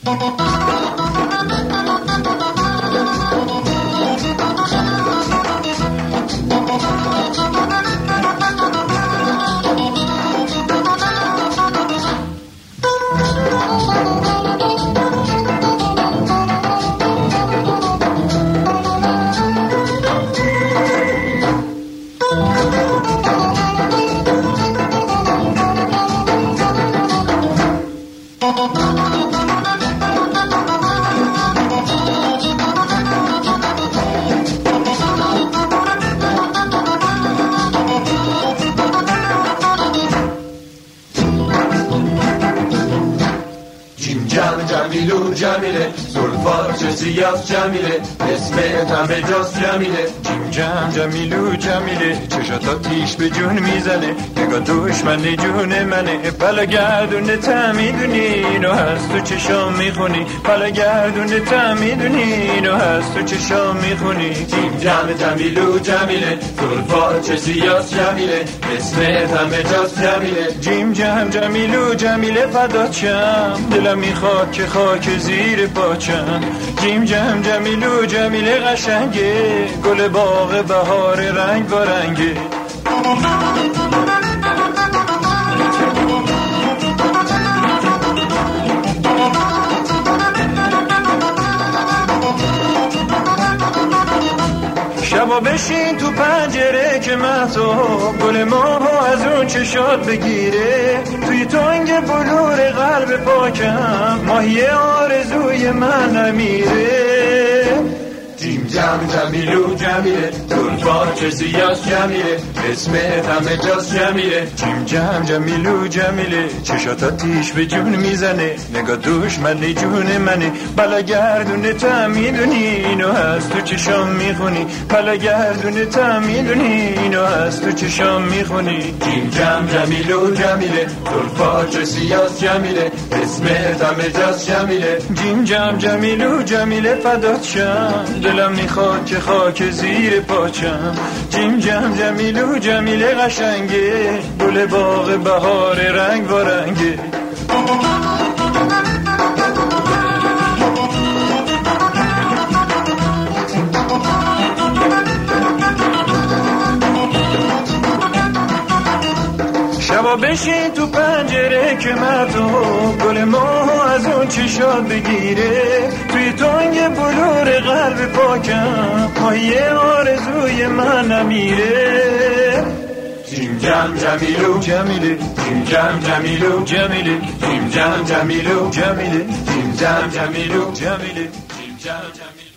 جمیلو جمیله زلفا چه سیاس جمیله اسمت همه جاس جمیله جم جمیلو جمیله چشاتا تیش به جون میزنه نگاه دشمن جون منه بلا گردونه تا میدونی اینو هست تو چشام میخونی بلا گردونه تا میدونی اینو هست تو چشام میخونی جم جمیلو جمیله زلفا چه سیاس جمیله اسمت همه جاس جمیله جیم جم جمیلو جمیله فدات شم دلم میخواد که خاک زیر پاچم جیم جم جمیلو جمیله قشنگه گل باغ بهار رنگ با رنگه شبا بشین تو پنجره که مهتاب گل ماهو از اون چشات بگیره توی تنگ بلور قلب پاکم ماهی آرزوی من نمیره جیم جم جمیلو جمیله زلفا چه سیاس جمیله اسمت همه جاس جمیله جیم جم جمیلو جمیله چشاتا تیش به جون میزنه نگاه دشمن جون منه بلا گردونه تا میدونی اینو هست تو چشام میخونی بلا گردونه تا میدونی اینو هست تو چشام میخونی جیم جم جمیلو جمیله زلفا چه سیاس جمیله اسمت همه جاس جمیله جیم جم جمیلو جمیله فدات شم دلم میخواد که خاک زیر پاچم جیم جم جمیلو جمیله قشنگه گل باغ بهار رنگ و رنگه شبا بشین تو پنجره که مهتاب گل ماهو از اون چشات بگیره توی تنگ بلور قلب پاکم ماهی آرزوی من نمیره جیم جم جمیلو جمیله جیم جم جمیلو جمیله جیم جم جمیلو جمیله جیم جم جمیلو جمیله جیم جم جمیلو